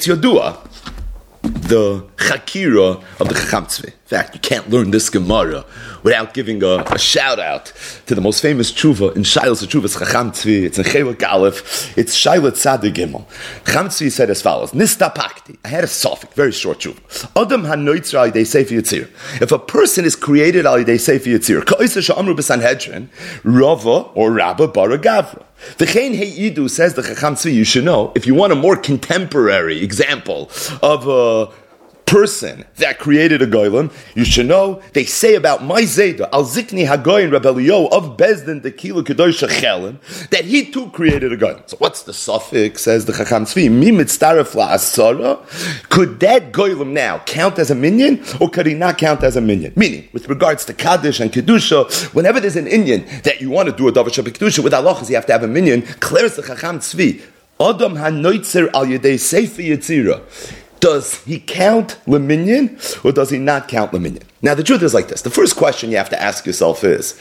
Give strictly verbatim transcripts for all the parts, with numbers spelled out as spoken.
it's Yodua, the Chakira of the Chacham Tzvi. In fact, you can't learn this Gemara without giving a, a shout out to the most famous tshuva in Shailas Tshuvas Chacham Tzvi. It's in Chelik Aleph. It's Shailat Tzadik Gimel. Chacham Tzvi said as follows: Nistapakti. I had a suffix, very short tshuva. Adam hanoitzer al yidei sefer yitzir. If a person is created al yidei sefer yitzir, ka'isa she'amru b'Sanhedrin, Rava or Rabba bara Gavra. V'chein heidu, says the Chacham Tzvi, you should know, if you want a more contemporary example of a person that created a goylem, you should know, they say about my Zayda, al zikni hagoyin rebelio of Bezdin the Kilo Kedosh Chelim, that he too created a goylem. So what's the suffix, says the Chacham Tzvi? Mi mitztaref la'asara. Could that goylem now count as a minion, or could he not count as a minion? Meaning, with regards to Kaddish and Kedusha, whenever there's an Inyan that you want to do a Davar Shabbat Kedusha, with halachas you have to have a minion, clears the Chacham Tzvi, Adam hanoitzer al yedei sefer yitzira. Does he count Leminion or does he not count Leminion? Now the truth is like this. The first question you have to ask yourself is,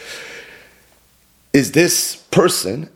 is this person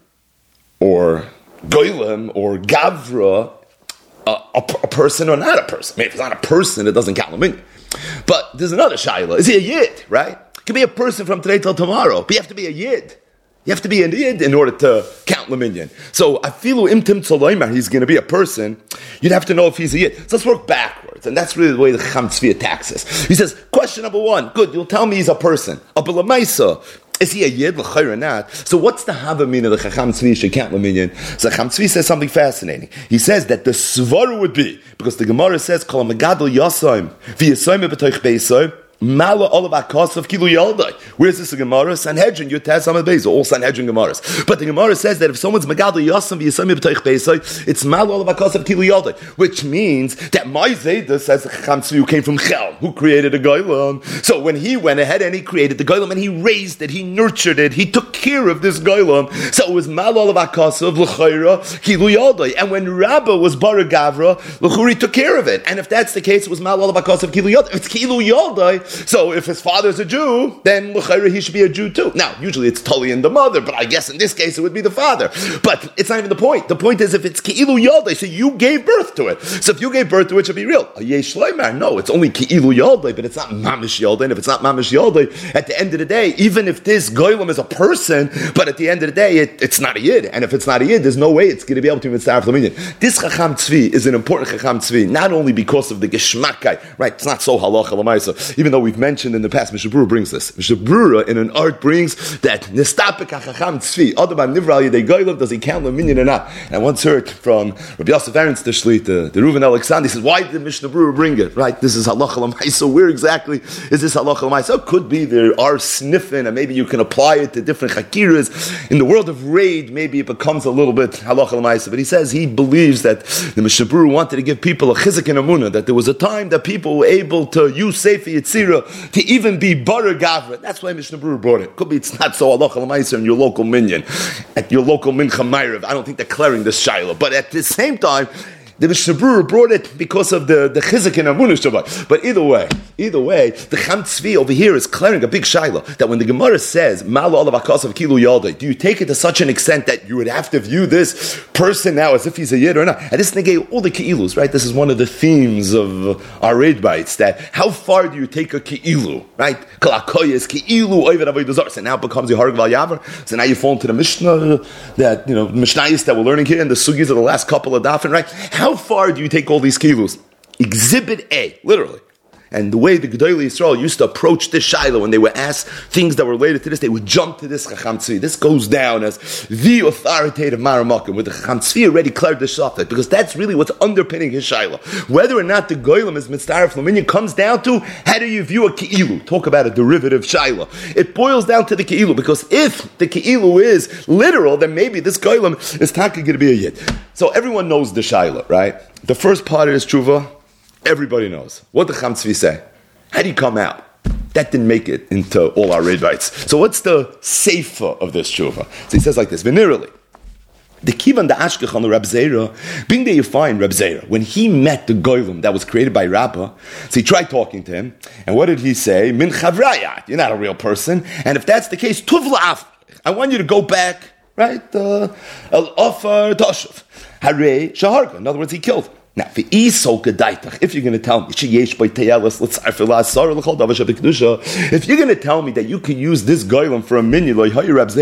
or Goylem or Gavra a, a, a person or not a person? I mean, if it's not a person, it doesn't count Leminion. But there's another Shaila. Is he a Yid, right? It could be a person from today till tomorrow, but you have to be a Yid. You have to be a Yid in order to count Leminion. So, afilu imtim tzoloimar, he's going to be a person, you'd have to know if he's a Yid. So let's work backwards, and that's really the way the Chacham Tzvi attacks us. He says, question number one, good, you'll tell me he's a person. Abba l'maisa, is he a Yid, l'chayr or not? So what's the havamina the Chacham Tzvi should count Leminion? So Chacham Tzvi says something fascinating. He says that the svara would be, because the Gemara says, kol ha'megadol yasoim, v'yasoim b'toich beisoim, Mala all of Akos Kilu Yaldai. Where's this a Gemara? Sanhedrin, Yutaz Samad Beis, all Sanhedrin Gemaras. But the Gemara says that if someone's Magadol Yasam v'Yisami b'Toich Beisai, it's Mala all of Akos Kilu Yaldai, which means that my Zayda says the Chacham Tzvi who came from Chel, who created a Goylem. So when he went ahead and he created the Goylem and he raised it, he nurtured it, he took care of this Goylem. So it was Mala all of Akos of L'Chayra Kilu Yaldai. And when Rabbah was Bara Gavra, L'Churi took care of it. And if that's the case, it was Mala all of Akos of Kilu Yaldai. If it's Kilu Yaldai, so if his father's a Jew, then l'chayra he should be a Jew too. Now, usually it's Tully and the mother, but I guess in this case it would be the father. But it's not even the point. The point is if it's Ki'ilu Yaldei, so you gave birth to it. So if you gave birth to it, it should be real. Yesh Shleimar, no, it's only Ki'ilu Yaldei, but it's not Mamish Yaldei. And if it's not Mamish Yaldei, at the end of the day, even if this Goylem is a person, but at the end of the day, it, it's not a Yid. And if it's not a Yid, there's no way it's going to be able to be Mitzvah Flaminyan. This Chacham Tzvi is an important Chacham Tzvi, not only because of the Geshmakai, right? It's not so halacha l'maisa, even though we've mentioned in the past, Mishnah Berurah brings this. Mishnah Berurah in an art brings that Nistapek HaChacham Tzvi, Adabam Nivra Yedei Goylem, does he count the minion or not? And I once heard from Rabbi Yosef Aaron's Tashlit, the, the Reuven Alexander, he says, why did Mishnah Berurah bring it? Right? This is halacha l'maisa. So where exactly is this halacha l'maisa? So it could be there are sniffing, and maybe you can apply it to different chakiras. In the world of raid, maybe it becomes a little bit halacha l'maisa. But he says he believes that the Mishnah Berurah wanted to give people a chizuk and amunah, that there was a time that people were able to use Sefer Yetzirah to even be Bara Gavra. That's why Mishnah Berurah brought it. Could be it's not so halacha l'maisa in your local minyan, at your local mincha ma'ariv. I don't think they're clearing this shaila. But at the same time, the Mishnah Berurah brought it because of the the chizuk and amunah Shabbat. But either way, either way, the Chacham Tzvi over here is clearing a big shaila that when the Gemara says Mal olav akas of kilu yaldei, do you take it to such an extent that you would have to view this person now as if he's a yid or not? And this negate all the keilus, right? This is one of the themes of our raid bites, that how far do you take a keilu, right? Kalakoyes keilu oived avodah zarah. So now it becomes a harg val yavar. So now you fall into the Mishnah that you know Mishnayos that we're learning here and the sugis of the last couple of dafin, right? How How far do you take all these kilus? Exhibit A, literally. And the way the Gedolei Yisrael used to approach this Shiloh when they were asked things that were related to this, they would jump to this Chacham Tzvi. This goes down as the authoritative Maramakim, where the Chacham Tzvi already cleared the Shafet, because that's really what's underpinning his Shiloh. Whether or not the Goylem is Mitzvah Flaminyan comes down to how do you view a Ki'ilu? Talk about a derivative Shiloh. It boils down to the Ki'ilu, because if the Ki'ilu is literal, then maybe this Goylem is talking going to be a Yid. So everyone knows the Shiloh, right? The first part of this Tshuva, everybody knows. What did Chacham Tzvi say? How do you come out? That didn't make it into all our raid bites. So what's the seifa of this tshuva? So he says like this, Venerally, the kivan the ashkech on the Reb Zera, being there you find Reb Zera, when he met the goylem that was created by Rabbah, so he tried talking to him, and what did he say? Min chavrayat, you're not a real person, and if that's the case, tuv la'af, I want you to go back, right? Al ofar toshav. Harei shaharga. In other words, he killed. Now, if you're going to tell me, if you're going to tell me that you can use this goylem for a minion, Reb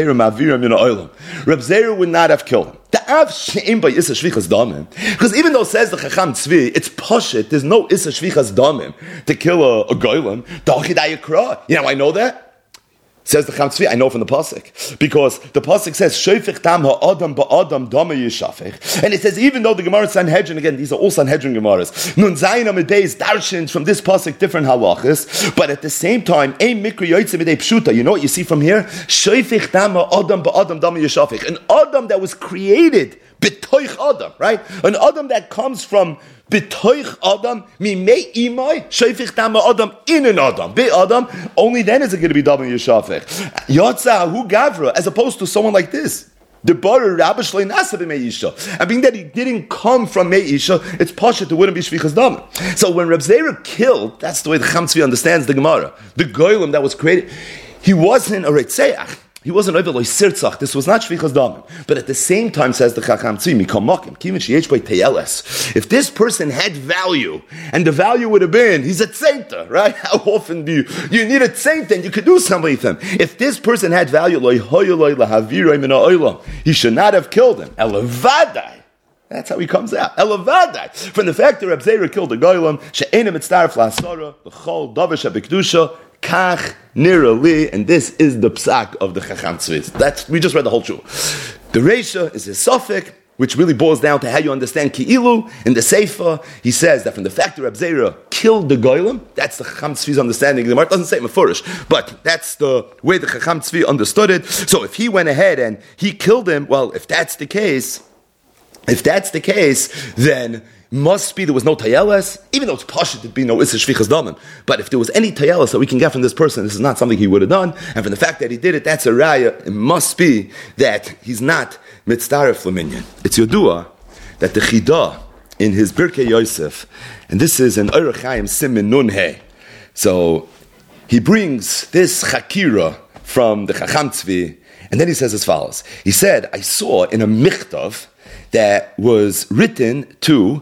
Zera would not have killed him. Because even though it says the Chacham Tzvi, it's poshut, there's no Issa Shvichas Damim to kill a, a goylem. You know, I know that. Says the Chacham Tzvi, I know from the pasuk, because the pasuk says Shofech Dam HaAdam BaAdam Dama Yishafech, and it says even though the Gemara Sanhedrin, again these are all Sanhedrin Gemaras, Nun Zayin Amid Beis darshins from this pasuk different halachas, but at the same time Ein Mikra Yotzei Midei Pshuta. You know what you see from here? Shofech Dam HaAdam BaAdam Dama Yishafech, an Adam that was created b'toich Adam, right? An Adam that comes from b'toich Adam, mimei imai, shofech dam Adam in an Adam, be Adam. Only then is it going to be dam yishafech. Yotza hu gavra, as opposed to someone like this. The bar rabbi shlei nasa b'meisha, and being that he didn't come from meisha, it's pashut. It wouldn't be shvichas dam. So when Reb Zera killed, that's the way the Chacham Tzvi understands the Gemara. The goylem that was created, he wasn't a retzeach. He wasn't over like sirtzach. This was not shvichas damim. But at the same time, says the Chacham Tzvi, mikam makim kivin sheyech by teyeles. If this person had value, and the value would have been, he's a tzenta, right? How often do you you need a tzenta and you could do something with him? If this person had value, he should not have killed him. Elavadai. That's how he comes out. Elavadai. From the fact that Reb Zera killed the goylem, she'enim mitzdaref la'asara, l'chol davar shebekdusha, Kach nirali, and this is the psak of the Chacham Tzvi. That's, we just read the whole shul. The Reisha is a suffix, which really boils down to how you understand Ki'ilu. In the Sefer, he says that from the fact that Reb Zera killed the goylem, that's the Chacham Tzvi's understanding. The Gemara doesn't say mefurish, but that's the way the Chacham Tzvi understood it. So if he went ahead and he killed him, well, if that's the case, if that's the case, then must be there was no tayeles, even though it's pashut to be no issa shvichas damim. But if there was any tayeles that we can get from this person, this is not something he would have done. And from the fact that he did it, that's a raya. It must be that he's not mitzdaref l'minyan. It's Yodua that the Chida in his Birkei Yosef, and this is an Orach Chaim Simin Nun He. So he brings this chakira from the Chacham Tzvi, and then he says as follows. He said, I saw in a michtav that was written to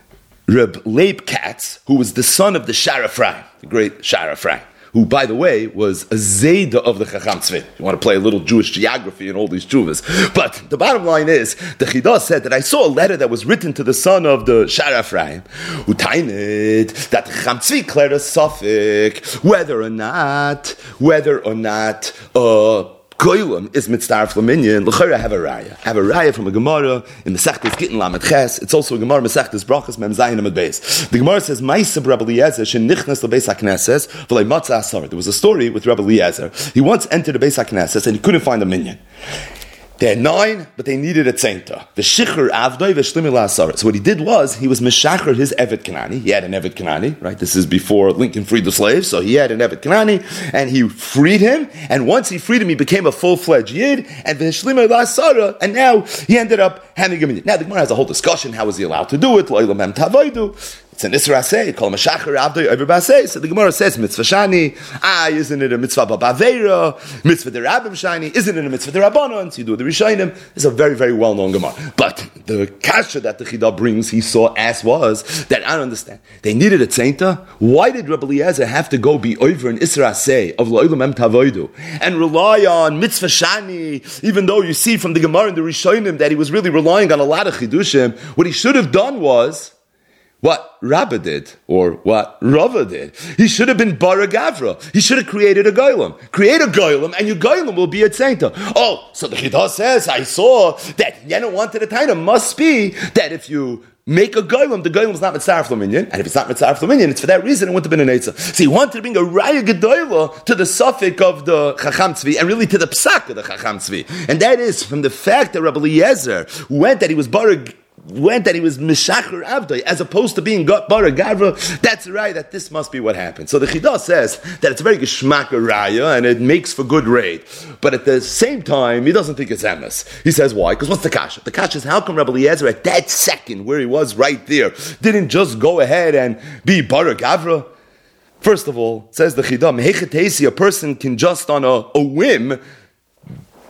Reb Leib Katz, who was the son of the Shara Ephraim, the great Shara Ephraim, who, by the way, was a Zayda of the Chacham Tzvi. You want to play a little Jewish geography and all these tshuvas. But the bottom line is, the Chidah said that I saw a letter that was written to the son of the Shara Ephraim, who tained that the Chacham Tzvi declared a suffix, whether or not, whether or not, uh, goylem is mitzdaref l'minyan. L'chayra have a raya. Have a raya from a Gemara in Masechtas Gittin Lamed Ches. It's also a Gemara Masechtas Brachas Mem Zayin Amud Beis. The Gemara says, "Ma'aseh Rabbi Eliezer shenichnas lebeis hakneses v'lei matzah asar." There was a story with Rabbi Eliezer. He once entered the Beis Hakneses and he couldn't find a minyan. They had nine, but they needed a tzenta. The shichur avdoi v'shlimei la'asar. So what he did was, he was meshacher his Evet Kanani. He had an Evet Kanani, right? This is before Lincoln freed the slaves, so he had an Evet Kanani, and he freed him, and once he freed him, he became a full-fledged Yid, and v'shlimei la'asar, and now he ended up having a minyan. Now the Gemara has a whole discussion, how was he allowed to do it? Lo'ilam hem tavoidu. It's an Isra Aseh, called Mashachar Avdoi Over Baseh. So the Gemara says, Mitzvah Shani, ah, isn't it a Mitzvah Babaveira? Mitzvah Derabim Shani, isn't it a Mitzvah Derabanan? So you do the Rishayim. It's a very, very well-known Gemara. But the kasha that the Chidah brings, he saw as was, that I don't understand. They needed a tzenta. Why did Rabbi Eliezer have to go be over an Isra Aseh of Lo'ilam Em Tavoidu and rely on Mitzvah Shani, even though you see from the Gemara and the Rishayim that he was really relying on a lot of Chidushim? What he should have done was what Rabba did, or what Rava did. He should have been Bara Gavra. He should have created a Goylem. Create a Goylem, and your Goylem will be a Tzenta. Oh, so the Chidah says, I saw that Yena wanted a Taina. Must be that if you make a Goylem, the Goylem is not Mitzaref L'minyan, and if it's not Mitzaref L'minyan, it's for that reason it wouldn't have been an Eitzah. So he wanted to bring a Raya Gedoyla to the suffix of the Chacham Tzvi, and really to the Psak of the Chacham Tzvi. And that is from the fact that Rabbi Eliezer went that he was Bara went that he was Meshachar Avdoi, as opposed to being Bara Gavra. That's right, that this must be what happened. So the Chidah says that it's a very geschmack raya, and it makes for good raid. But at the same time, he doesn't think it's emes. He says, why? Because what's the kasha? The kasha is, how come Rabbi Eliezer at that second, where he was right there, didn't just go ahead and be Bara Gavra? First of all, says the Chidah, a person can just on a, a whim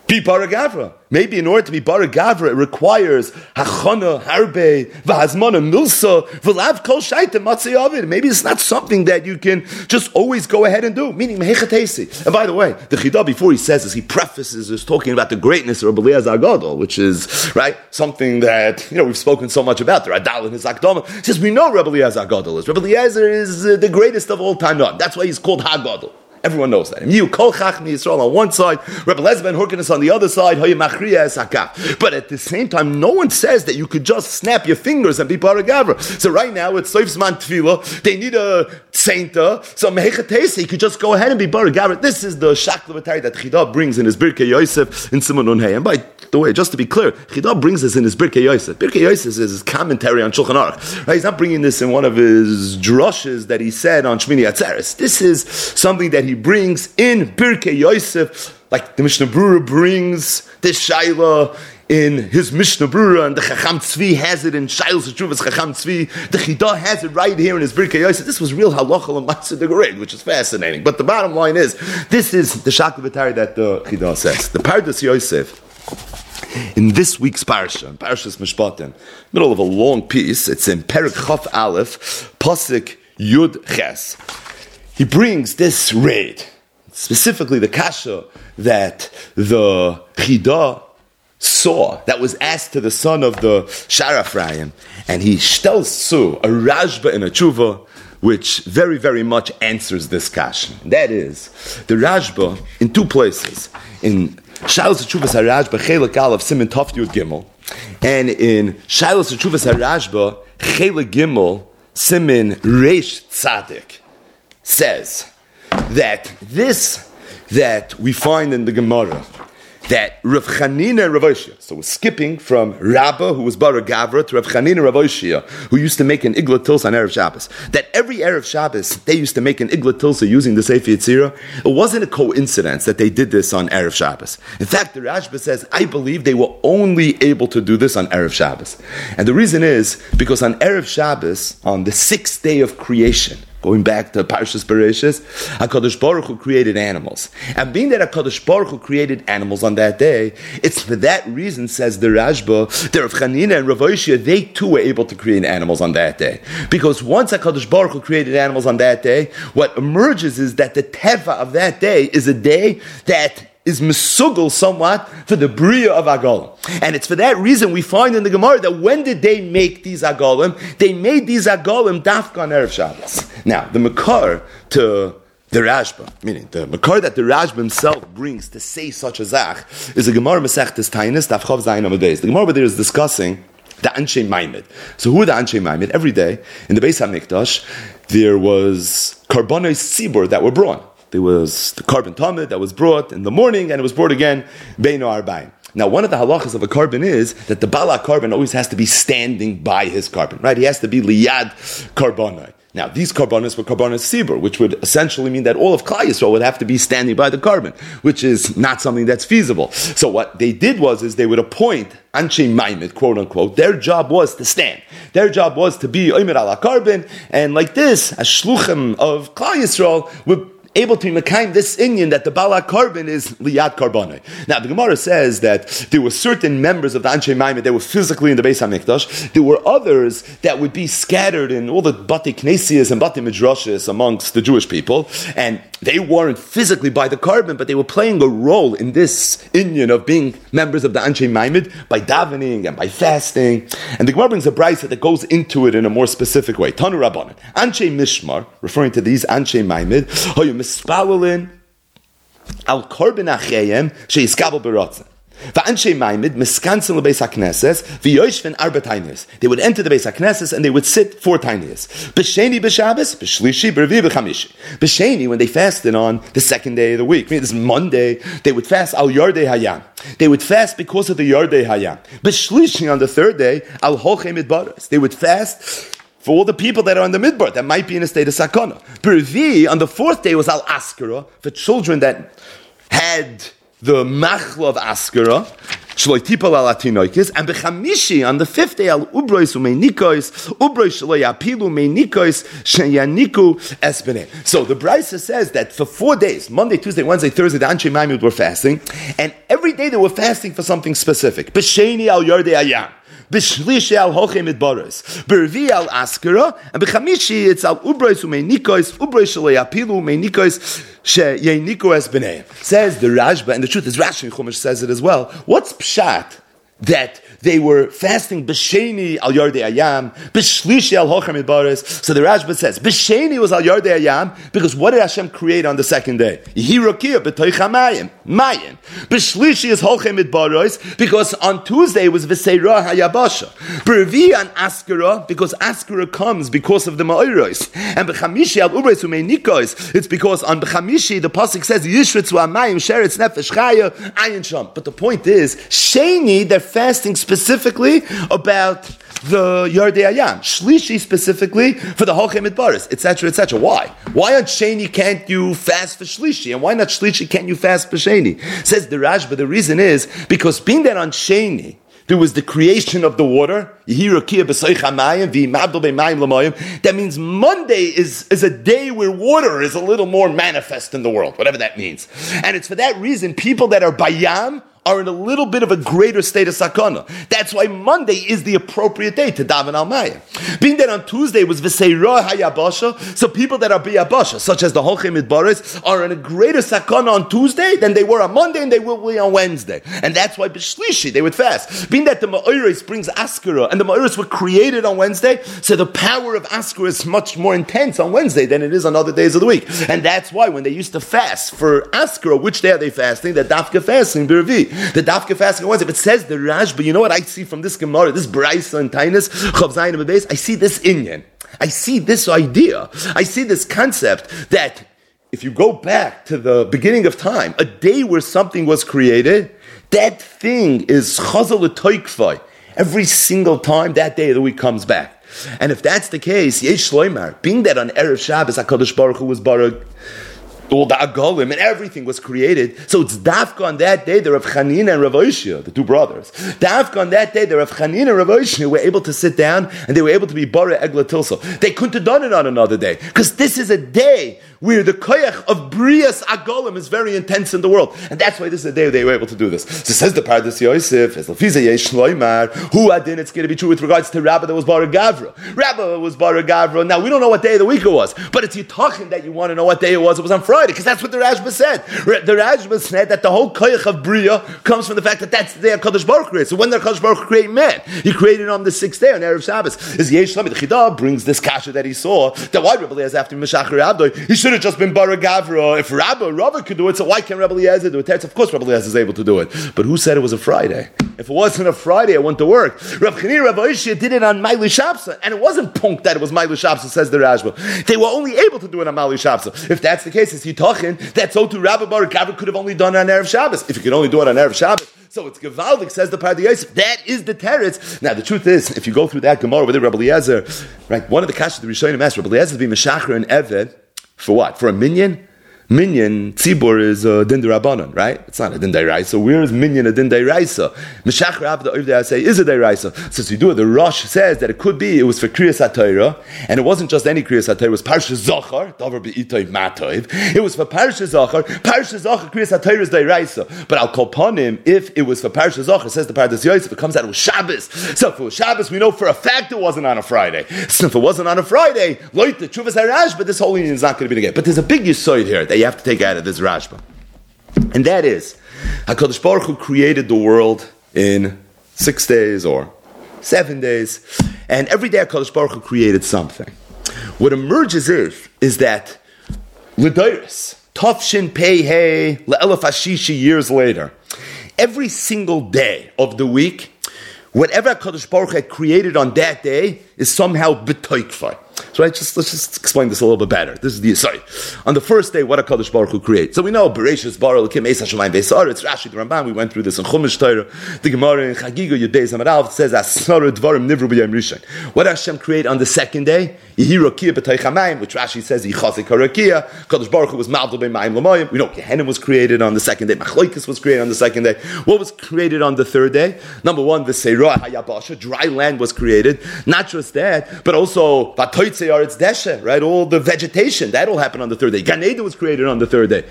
be Bara Gavra. Maybe in order to be Bara Gavra, it requires Hachana, Harbe, Vahazmana, Milsa, V'lav Kol Shaita, Matzei Avid. Maybe it's not something that you can just always go ahead and do. Meaning, Mehechatesi. And by the way, the Chidah, before he says this, he prefaces is talking about the greatness of Rabbi Eliezer Agadol, which is, right, something that, you know, we've spoken so much about. The Radal and his Akdama. He says, we know Rabbi Eliezer Agadol is. Rabbi Eliezer is uh, the greatest of all time. No, that's why he's called Hagadol. Everyone knows that. You Kol Chachmi Yisrael on one side, Rebbe Eliezer ben Hurkanus on the other side. But at the same time, no one says that you could just snap your fingers and be Bara Gavra. So right now it's Soif Zman Tefillah. They need a sainta. So Mehechatesi, you could just go ahead and be Bara Gavra. This is the Shakla that Chidah brings in his Birkei Yosef in Siman Nun Hey. And by the way, just to be clear, Chidah brings this in his Birkei Yosef. Birkei Yosef is his commentary on Shulchan Aruch. Right? He's not bringing this in one of his drushes that he said on Shmini Atzeres. This is something that he brings in Birkei Yosef, like the Mishnah Brura brings this Shaila in his Mishnah Brura, and the Chacham Tzvi has it in Shailos Teshuvas Chacham Tzvi. The Chidah has it right here in his Birkei Yosef. This was real halacha l'maaseh degarid, which is fascinating. But the bottom line is, this is the Shakla V'tari that the Chidah says. The Pardas Yosef, in this week's parsha, Parshas Mishpatim, middle of a long piece, it's in Perek Chaf Aleph, Pasuk Yud Ches. He brings this raid, specifically the kasha that the Chidah saw, that was asked to the son of the Shar Ephraim, and he tells Su a Rashba and a Tshuva, which very, very much answers this kasha. That is, the Rashba in two places, in Shailos Teshuvas HaRashba Chelek Aleph Siman Tov Yud Gimel, and in Shailos Teshuvas HaRashba Chelek Gimel Siman Reish Tzadik, says that this that we find in the Gemara, that Rav Chanina and Rav Oshia, so we're skipping from Rabbah, who was Bara Gavra, to Rav Chanina and Rav Oshia, who used to make an Igla Tilsa on Erev Shabbos, that every Erev Shabbos, they used to make an Igla Tilsa using the Sefer Yetzirah. It wasn't a coincidence that they did this on Erev Shabbos. In fact, the Rashba says, I believe they were only able to do this on Erev Shabbos. And the reason is, because on Erev Shabbos, on the sixth day of creation, going back to Parshas Bereshis, HaKadosh Baruch Hu created animals. And being that HaKadosh Baruch Hu created animals on that day, it's for that reason, says the Rashba, that Rav Chanina and Rav Oshia, they too were able to create animals on that day. Because once HaKadosh Baruch Hu created animals on that day, what emerges is that the teva of that day is a day that is mesugel somewhat for the bria of Agolim. And it's for that reason we find in the Gemara that when did they make these Agolim? They made these Agolim dafka on Erev Shabbos. Now, the Makar to the Rashba, meaning the Makar that the Rashba himself brings to say such a zach, is a Gemara Masechtes Tainis, Daf Chav Zayin Amud Beis. The Gemara there is discussing the Anshe Maimed. So who are the Anshe Maimed? Every day in the Beis HaMikdash, there was Karbonos Tzibur that were brought. There was the carbon tamid that was brought in the morning, and it was brought again beino arba'im. Now, one of the halachas of a carbon is that the bala carbon always has to be standing by his carbon, right? He has to be liyad karbonai. Now, these karbonos were karbonos sibur, which would essentially mean that all of Klal Yisrael would have to be standing by the carbon, which is not something that's feasible. So what they did was, is they would appoint anshe maimed, quote unquote. Their job was to stand. Their job was to be oimer ala carbon, and like this, a shluchim of Klal Yisrael would able to mekayim this inyan that the bala carbon is liyad karbonai. Now the Gemara says that there were certain members of the Anshe Maimed that were physically in the Beis HaMikdash. There were others that would be scattered in all the Bati Knesias and Bati Midrashis amongst the Jewish people, and they weren't physically by the carbon, but they were playing a role in this inyan of being members of the Anshe Maimed by davening and by fasting. And the Gemara brings a brayso that goes into it in a more specific way. Tanu Rabbanan, Anshe Mishmar, referring to these Anshe Maimed, Mispalulin al korban achayim sheiskabel beratzon. Va'anshe maimed miskansin lebeis hakneses v'yoshvin arba tainis. They would enter the beis hakneses and they would sit four tainis. B'sheni b'Shabbos, b'shlishi, b'revi, b'chamishi. B'sheni, when they fasted on the second day of the week, I mean, this is Monday, they would fast al yardei hayam. They would fast because of the yardei hayam. B'shlishi, on the third day, al holchem midbaros. They would fast for all the people that are in the midbar, that might be in a state of sakana. B'revi, on the fourth day, was al askara, for children that had the machla of Askara, Shloi tipal al atinoikis, and bechamishi on the fifth day al ubrois umenikos, ubrois shloi apilu menikos sheyaniku esbene. So the Brisa says that for four days, Monday, Tuesday, Wednesday, Thursday, the Anshe Maimud were fasting, and every day they were fasting for something specific. B'sheni al yardei ayam. B'shlishi al hochem idbaros, b'revi al askara, and b'chamishi it's al ubrois umenikos, ubrois shloi apilu menikos. Says the Rashba, and the truth is Rashi Chumash says it as well. What's pshat that they were fasting b'sheni al yardei ayam, b'shlishi al hochem idbaros? So the Rashba says b'sheni was al yardei ayam because what did Hashem create on the second day? Yehirokia b'toich hamayim, mayim. B'shlishi is hochem idbaros because on Tuesday it was v'seirah hayabasha. B'revi on Askara because Askara comes because of the ma'oros, and b'chamishi al ubreis umenikos it's because on b'chamishi the pasuk says yishritzu hamayim sheretz nefesh chaya ayin sham. But the point is sheni they're fasting specifically about the Yardei Ayam, Shlishi specifically for the Hochem Idbaris, et cetera, et cetera. Why? Why on Sheni can't you fast for Shlishi, and why not Shlishi can't you fast for Sheni? Says the Rashba, the reason is because being that on Sheni there was the creation of the water. That means Monday is, is a day where water is a little more manifest in the world, whatever that means. And it's for that reason people that are bayam are in a little bit of a greater state of sakana. That's why Monday is the appropriate day to daven al mayim. Being that on Tuesday was v'seirah hayabasha, so people that are biyabasha, such as the Hochem Idbaris, are in a greater sakana on Tuesday than they were on Monday and they will be on Wednesday. And that's why b'shlishi they would fast. Being that the Ma'oros brings Askara, and the Ma'oros were created on Wednesday, so the power of Askara is much more intense on Wednesday than it is on other days of the week. And that's why when they used to fast for Askara, which day are they fasting? They're dafka fasting, b'revi. The dafka fasting on Wednesday. But it says the Rashba, you know what I see from this Gemara, this Brisa and Tainus, Chav Zayin and Beis? I see this inyan. I see this idea. I see this concept that if you go back to the beginning of time, a day where something was created, that thing is chazal l'toikvai. Every single time that day of the week comes back. And if that's the case, yesh shloimar, being that on Erev Shabbos, HaKadosh Baruch Hu was barak, all the agolim and everything was created. So it's dafka on that day, the Rav Chanina and Rav Oshia, the two brothers. Dafka on that day, the Rav Chanina and Rav Oshia were able to sit down and they were able to be bara egla tilso. They couldn't have done it on another day because this is a day where the koyach of brias agolim is very intense in the world, and that's why this is a day they were able to do this. So says the Pardes Yosef, as Lafiza Yesh Shloimar, who adin it's going to be true with regards to Rabba that was bara gavra. Rabba was bara gavra. Now we don't know what day of the week it was, but it's Yitachin that you want to know what day it was. It was on Friday because that's what the Rashba said. The Rashba said that the whole koyach of bria comes from the fact that that's the day HaKadosh Baruch Hu created. So when the HaKadosh Baruch Hu created man, he created on the sixth day on Erev Shabbos. Is Yesh Shloimar the Chidah brings this kasha that he saw that why Rabbi Eliezer after Meshachar Abdoi he should have just been bara gavra. If Rabbi Rabbi could do it, so why can't Rabbi Eliezer do it? Of course Rabbi Eliezer is able to do it. But who said it was a Friday? If it wasn't a Friday, I went to work. Rav Chanina, Rav Oshia did it on Ma'ili Shabsa, and it wasn't punk that it was Ma'ili Shabsa, says the Rashba. They were only able to do it on Ma'ili Shabsa. If that's the case, it's Yitachin that so to Rabbi Baruch Gavra could have only done it on Erev Shabbos. If you could only do it on Erev Shabbos, so it's Gevaldik, says the Pardes Yosef. That is the teretz. Now the truth is, if you go through that Gemara with Rabbi Eliezer, right, one of the kashas the Rishonim asked, Rabbi Eliezer to be Meshachar and Eved, for what? For a minyan? Minyan, Tzibur is a din derabanan, right? It's not a din deraisa. Where is minyan a din deraisa? Meshachar Abda Ovdei say is a deraisa. So to do it, the Rosh says that it could be it was for Kriyas HaTorah, and it wasn't just any Kriyas HaTorah. It was Parsha Zachar, Davar Be'itoy Matoiv. It was for Parsha Zachar. Parsha Zachar Kriyas HaTorah is deraisa. But I'll call upon him if it was for Parsha Zachar. Says the Pardes Yosef, it comes out of Shabbos. So if it was Shabbos, we know for a fact it wasn't on a Friday. So if it wasn't on a Friday, Loit the Chuvas Harash, but this whole union is not going to be together. But there's a big yisoid here that you have to take out of this Rashba. And that is, HaKadosh Baruch Hu created the world in six days or seven days, and every day HaKadosh Baruch Hu created something. What emerges is, is that L'Dairis, Tafshin Pei Hey, Le'elef Hashishi years later, every single day of the week, whatever HaKadosh Baruch Hu had created on that day is somehow b'toikfai. So right, just let's just explain this a little bit better. This is the sorry. On the first day, what a Kadosh Baruch Hu create. So we know Bereshis bara Elokim Eis Hashemayim Ve'Sar. It's Rashi the Ramban. We went through this in Chumash Torah. The Gemara in Chagiga Yud Beis Amud Aleph says Asara Dvarim Nivru B'Yom Rishon. What does Hashem create on the second day? Yehi Rakia B'Toich HaMayim, which Rashi says Yichasik HaRakia. Kadosh Baruch Hu was Ma'avdol B'Mayim L'Mayim. We know Gehenna was created on the second day. Machloikis was created on the second day. What was created on the third day? Number one, the Seirah Hayabasha, dry land was created. Not just that, but also Batoitze Aretz Deshe, right? All the vegetation, that all happened on the third day. Gan Eden was created on the third day.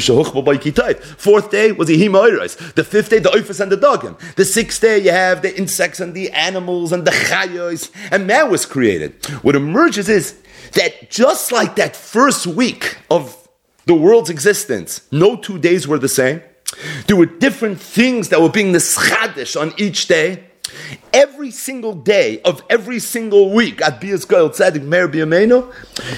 Fourth day was the Hima. The fifth day, the Oifus and the Dogim. The sixth day, you have the insects and the animals and the Chayos, and man was created. What emerges is that just like that first week of the world's existence, no two days were the same. There were different things that were being neschadish on each day. Every single day of every single week at Bias Goel Tzadik Meir B'Yameinu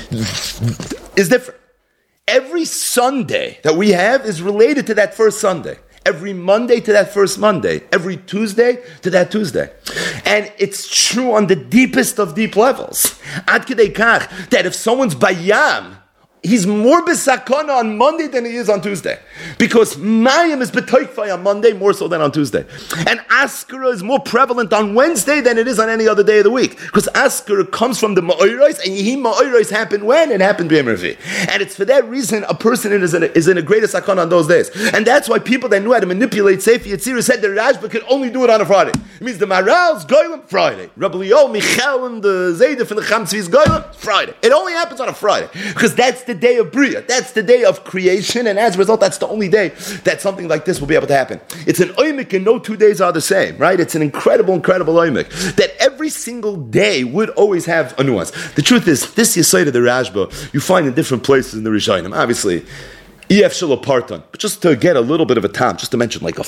is different. Every Sunday that we have is related to that first Sunday. Every Monday to that first Monday. Every Tuesday to that Tuesday. And it's true on the deepest of deep levels. Ad Kedei Kach, that if someone's Bayam, he's more besakana on Monday than he is on Tuesday. Because Mayim is betoikfai on Monday more so than on Tuesday. And Askara is more prevalent on Wednesday than it is on any other day of the week. Because Askara comes from the Ma'oros, and Yehi Ma'oros happened when? It happened B'Yom Revi. And it's for that reason a person is in a, is in a greater sakana on those days. And that's why people that knew how to manipulate Sefer Yetzirah said the Rashba could only do it on a Friday. It means the Maral's Goyim, Friday. Rabbi Leo, Michal, and the Zayda from the Chamtzvi's Goyim, Friday. It only happens on a Friday. Because that's the day of Bria. That's the day of creation, and as a result, that's the only day that something like this will be able to happen. It's an oimik, and no two days are the same, right? It's an incredible, incredible oimik. That every single day would always have a nuance. The truth is, this Yesod of the Rashba, you find in different places in the Rishonim. Obviously, E F Shalapartan, but just to get a little bit of a time, just to mention like a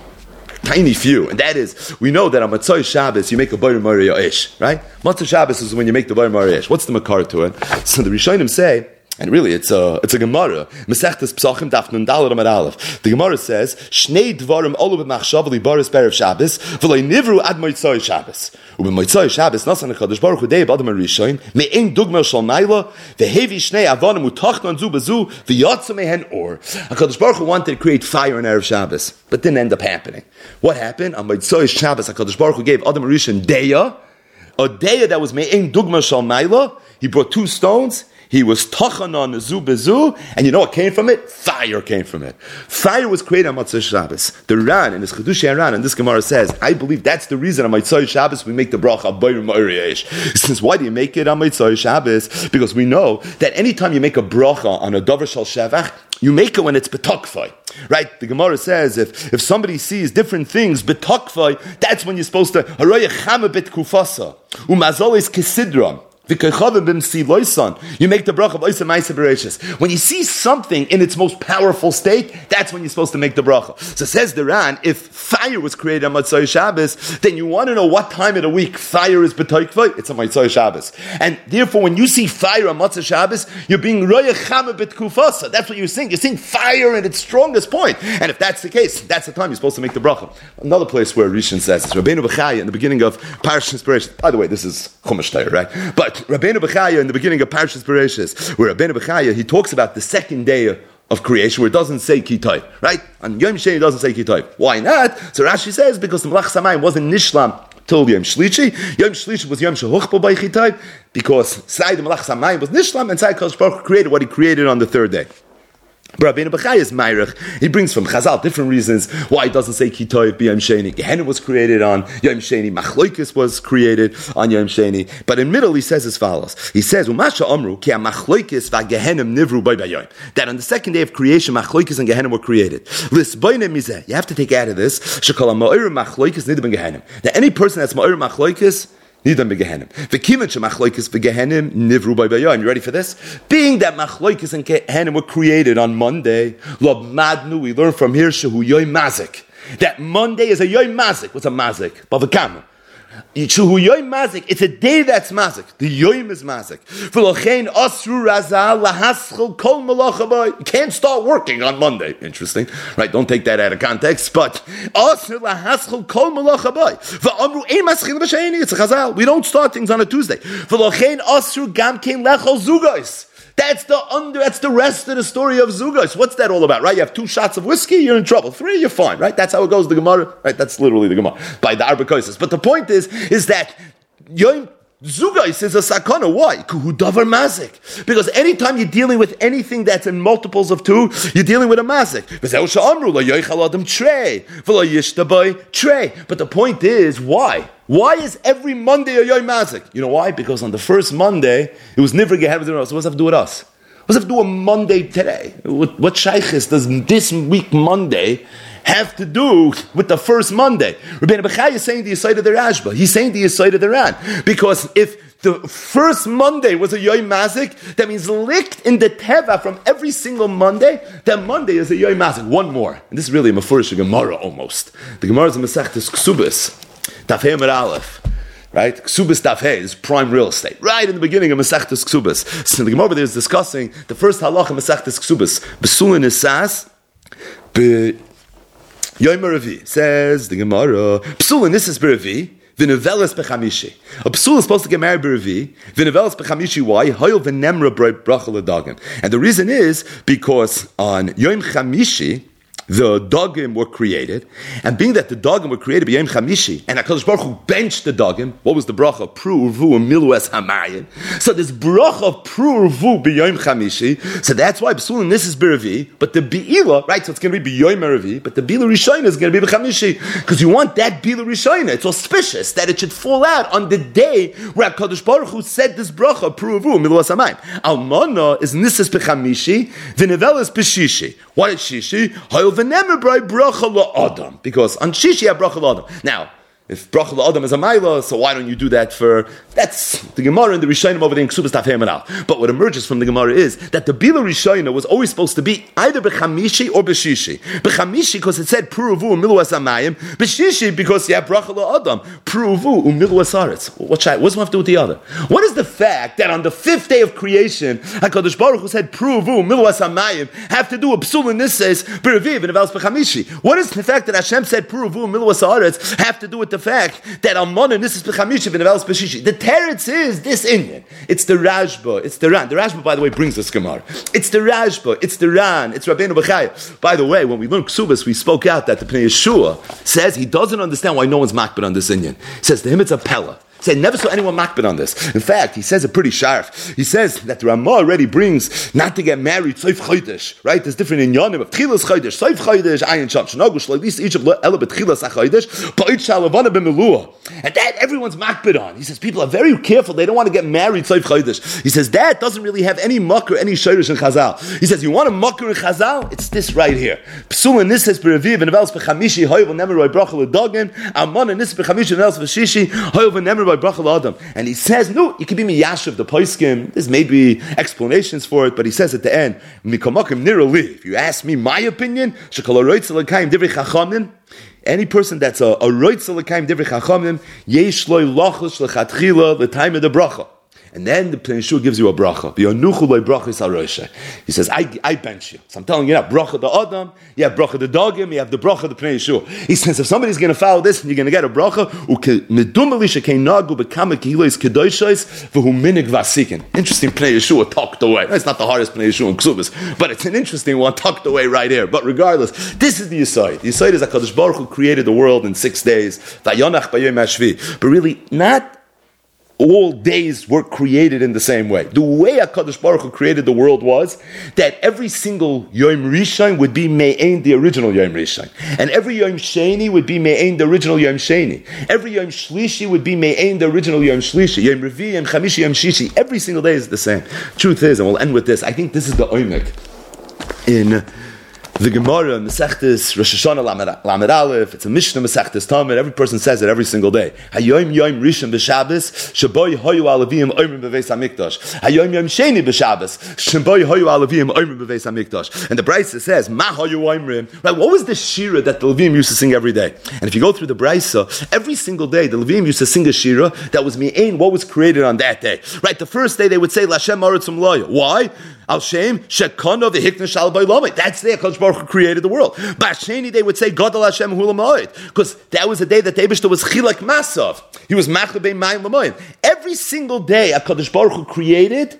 tiny few, and that is, we know that on Matzah Shabbos you make a Bayram Mariya Ish, right? Matzah Shabbos is when you make the Bayram Mariya Ish. What's the makar to it? So the Rishonim say, and really, it's a it's a Gemara. Masechtas Psachim Daf Nun Daled Amud Aleph. The Gemara says, "Shnei dvarim olu b'machshav libaris berev Shabbos v'lo nivru ad Motzei Shabbos." U'b'Motzei Shabbos nasan Hakadosh Baruch Hu dei b'adam harishonim me'ein dugma shel mayla v'hevi shnei avonim utachnon zu b'zu v'yatzu mehen or. Hakadosh Baruch Hu wanted to create fire on Erev Shabbos, but didn't end up happening. What happened on Motzei Shabbos? Hakadosh Baruch Hu gave Adam Harishon deya, a deya that was me'ein dugma shel mayla. He brought two stones. He was tachan on zu bezu, and you know what came from it? Fire came from it. Fire was created on Matzah Shabbos. The Ran, in his Chedushei Ran, and this Gemara says, I believe that's the reason on Matzah Shabbos we make the bracha Bayram Mariya. Since why do you make it on Matzah Shabbos? Because we know that anytime you make a bracha on a davar shal shevach, you make it when it's betokfai. Right? The Gemara says if, if somebody sees different things betokfai, that's when you're supposed to haraya chama bet kufasa umazol is kisidron. You make the bracha of Oisem Ma'aseh Bereishis. When you see something in its most powerful state, that's when you're supposed to make the bracha. So says the Ran, if fire was created on Matzah Shabbos, then you want to know what time of the week fire is b'toikvah, it's on Matzah Shabbos. And therefore, when you see fire on Matzah Shabbos, you're being roya chama b'tkufasa. That's what you're seeing. You're seeing fire at its strongest point. And if that's the case, that's the time you're supposed to make the bracha. Another place where Rishon says this, Rabbeinu Bechaya in the beginning of Parashas Bereishis. By the way, this is Chumash Torah, right? But Rabbeinu Bechaya in the beginning of Parashas Bereishis, where Rabbeinu Bechaya, he talks about the second day of creation, where it doesn't say Kitay, right? On Yom Sheni it doesn't say Kitay. Why not? So Rashi says, because the Melach Samayim wasn't Nishlam till Yom Shlishi. Yom Shlishi was Yom Shehuchbo by Kitay, because Sai the Melach Samayim was Nishlam, and Sai Kadosh Baruch Hu created what he created on the third day. Rabbeinu Bechaya is Meirach. He brings from Chazal different reasons why it doesn't say Kitoy B'Yom Sheni. Gehenna was created on Yom Sheni. Machloikis was created on Yom Sheni. But in middle he says as follows. He says, Umasha Amru ki Machloikis v'Gehenim nivru by Bayom. That on the second day of creation, Machloikis and Gehenna were created. Lisboinem mizeh. You have to take out of this. Shekala Ma'ir Machloikis nidam Gehenim. That any person that's Ma'ir Machloikis, Nidam begehenim. V'kimen shemachloikis begehenim nivru by bayayim. You ready for this? Being that machloikis and gehenim were created on Monday, lo madnu. We learn from here shehu yoy mazik. That Monday is a yoy mazik. What's a mazik? Bavakam. It's a day that's mazik. The yoim is mazik. You can't start working on Monday. Interesting, right? Don't take that out of context. But it's a chazal. We don't start things on a Tuesday. That's the under. That's the rest of the story of Zugos. What's that all about, right? You have two shots of whiskey, you're in trouble. Three, you're fine, right? That's how it goes. The Gemara, right? That's literally the Gemara by the Arba Koises. But the point is, is that Yom Zugos is a sakana. Why? Kuhu davar mazik. Because anytime you're dealing with anything that's in multiples of two, you're dealing with a mazik. Trey. But the point is, why? Why is every Monday a Yom Mazik? You know why? Because on the first Monday, it was never Gehav with us. So what's that have to do with us? What's that have to do with Monday today? What, what shaykhis does this week Monday have to do with the first Monday? Rabbeinu Bechai is saying the Yesod of the Rashba. He's saying the Yesod of the Ran. Because if the first Monday was a Yom Mazik, that means licked in the Teva from every single Monday, that Monday is a Yom Mazik. One more. And this is really a Mefurish Gemara almost. The Gemara is a Masechtas Ksubis. Tafhei Amar Aleph, right? Ksubis Tafhei is prime real estate. Right in the beginning of Masechtas Ksubis. So the Gemara there is discussing the first halacha of Masechtas Ksubis. Besulin Nisas, be Yom Revi. Says the Gemara, Besulin Nisas Berevi, V'neveles b'chamishi. A psul is supposed to get married b'revi. V'neveles b'chamishi. Why? Hoyel v'nemra bracha l'dagim. And the reason is because on Yom Chamishi, the dogim were created, and being that the dogim were created by Yom Chamishi, and HaKadosh Baruch Hu benched the dogim, what was the bracha? Pru urvu milu es hamayin. So this bracha pru urvu b'Yom Chamishi, so that's why B'sulin this is b'revi, but the Be'ila, right, so it's going to be b'Yom Revi, but the Bila Rishayna is going to be b'Chamishi, because you want that Bila Rishayna. It's auspicious that it should fall out on the day where HaKadosh Baruch Hu said this bracha pru urvu milu es hamayin. Almana is nisas b'Chamishi, v'nevel is b'Shishi. What is Shishi? Because on Shishi you have bracha l'adam. Now, if bracha l'adam is a maila, so why don't you do that for... That's the Gemara and the Rishonim over there in Ksubas Tafhei Amar Aleph. But what emerges from the Gemara is that the Bila Rishayna was always supposed to be either b'chamishi or b'shishi. B'chamishi because it said pruvu u'milu asamayim. B'shishi because you have bracha l'adam. Pruvu u'milu asaretz. What does one have to do with the other? What is the fact that on the fifth day of creation, HaKadosh Baruch Hu said pruvu u'milu asamayim have to do with psul and nisses b'reviv and avals b'chamishi? What is the fact that Hashem said pruvu u'milu asaretz have to do with the fact that Amon and nisses b'chamishi and avals b'shishi? The teretz is this Indian. It's the Rashba. It's the Ran. The Rashba, by the way, brings this Gemara. It's the Rashba. It's the Ran. It's Rabbeinu Bechai. By the way, when we learned Ksubas, we spoke out that the Pnei Yeshua says he doesn't understand why no one's makbid on this Indian. He says to him it's a pella. He said, never saw anyone makbid on this. In fact, he says it pretty sharp. He says that the Ramah already brings not to get married, Soif Chodesh, right? There's different in Yonim of Tchilas Chodesh, Soif Chodesh, Ayin Sham, Shnagush, like this, each of Ela Betchilas HaChodesh, Ba'it Shalavana B'Melua. And that everyone's makbid on. He says, people are very careful, they don't want to get married, Soif Chodesh. He says, that doesn't really have any muck or any shirish in Chazal. He says, you want a mucker in Chazal? It's this right here. Psul and Nisses B'Reviv, and Avels B'Chamishi, Hoyev and Nemer Bracha L'Dogim, Amon and Nisses B'Chamishi, and Avels B'Shishi, Hoyev and Nemer Bracha L'Adam. And he says, no, you can be miyashiv the poiskim. There's maybe explanations for it, but he says at the end, if you ask me my opinion, any person that's a roitz l'kaim divrei chachamim, yesh loy lachos l'chatchila the time of the bracha. And then the Pnei Yeshua gives you a bracha. He says, I, I bench you. So I'm telling you, you have bracha the Adam, you have bracha the Dogim, you have the bracha the Pnei Yeshua. He says, if somebody's going to follow this, you're going to get a bracha. Interesting Pnei Yeshua tucked away. It's not the hardest Pnei Yeshua in Ksubas, but it's an interesting one tucked away right here. But regardless, this is the Yesod. The Yesod is that HaKadosh Baruch Hu created the world in six days. But really, not all days were created in the same way. The way HaKadosh Baruch Hu created the world was that every single Yom Rishon would be Me'ein, the original Yom Rishon. And every Yom Sheni would be Me'ein, the original Yom Sheni. Every Yom Shlishi would be Me'ein, the original Yom Shlishi. Yom Revi, Yom Chamishi, Yom Shishi. Every single day is the same. Truth is, and we'll end with this, I think this is the oimek in The Gemara, Masechtes, Rosh Hashanah, Lamed Aleph, it's a Mishnah, Masechtes Talmud, every person says it every single day. Hayoim Yom Rishon B'Shabbos, Shaboy Hoyu Alavim Oimrim B'Veis HaMikdash. Hayoim Yom Sheni B'Shabbos, Shaboy Hoyu Alavim Oimrim B'Veis HaMikdash. And the Brisa says, Ma Hoyu Oimrim. Right, what was the shira that the Levim used to sing every day? And if you go through the Brisa, every single day, the Levim used to sing a shira that was mi'ain what was created on that day. Right, the first day they would say, Lashem Aritzum Loya. Why? Al Shem Shekono V'Hikna Shal B'Yomit. That's the HaKadosh Baruch Hu created the world. Basheni they would say Gadol Hashem Hu L'Moed, because that was the day that the Eibishter was Chilak Masav. He was Machle Bein Mayim L'Moed. Every single day HaKadosh Baruch Hu created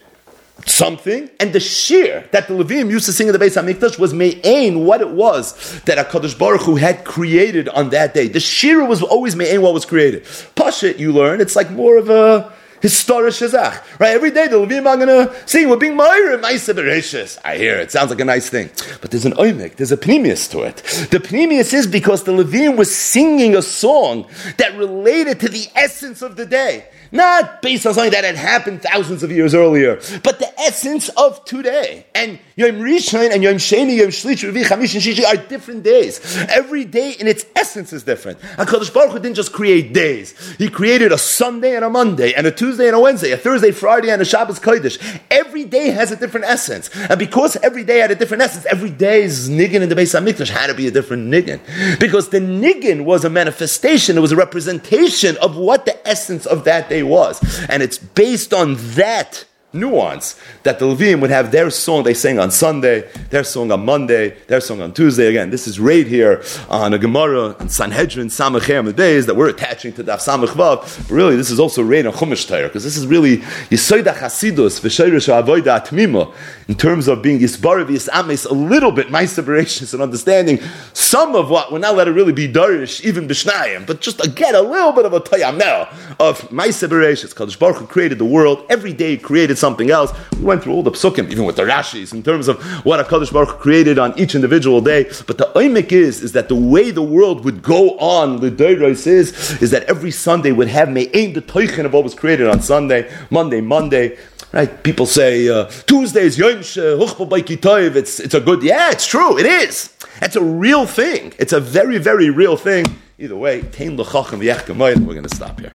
something, and the shir that the Levim used to sing in the Beis HaMikdash was me'ain what it was that HaKadosh Baruch Hu had created on that day. The shir was always me'ain what was created. Pashit, you learn, it's like more of a historic shazach, right? Every day the Levim are going to sing, we're being Meir and Maisa Bereshis. I hear it. Sounds like a nice thing. But there's an oimik, there's a pnimius to it. The pnimius is because the Levim was singing a song that related to the essence of the day. Not based on something that had happened thousands of years earlier, but the essence of today. And Yom Rishon and Yom Sheni, Yom Shlish, Revi, Chamish, and Shishi are different days. Every day in its essence is different. HaKadosh Baruch Hu didn't just create days. He created a Sunday and a Monday, and a Tuesday and a Wednesday, a Thursday, Friday, and a Shabbos Kodesh. Every day has a different essence. And because every day had a different essence, every day's niggin in the Beis HaMikdash had to be a different niggin. Because the niggin was a manifestation, it was a representation of what the essence of that day was. And it's based on that nuance that the Levim would have their song they sang on Sunday, their song on Monday, their song on Tuesday. Again, this is right here on a Gemara and Sanhedrin Samachem, the days that we're attaching to Daf Samach Vav. But really, this is also right on Chumash Torah, because this is really Yisoida Chasidus v'Shayrish Avoida Atmima in terms of being Yisbarav Yisames, a little bit my separations and understanding some of what we're not allowed to really be Darish, even Bishnayim, but just again a little bit of a Tayamel of my separations. Kadosh Baruch Hu created the world. Every day he created something else. We went through all the psukim, even with the Rashis, in terms of what HaKadosh Baruch Hu created on each individual day. But the oimik is, is that the way the world would go on, l'deiros is, is that every Sunday would have me'ain the toichin of what was created on Sunday, Monday, Monday. Right? People say, uh, Tuesdays, Yom Shehuchba Baiki Toiv, it's it's a good, yeah, it's true, it is. It's a real thing. It's a very, very real thing. Either way, Tein L'chacham V'yech Kamayim, we're going to stop here.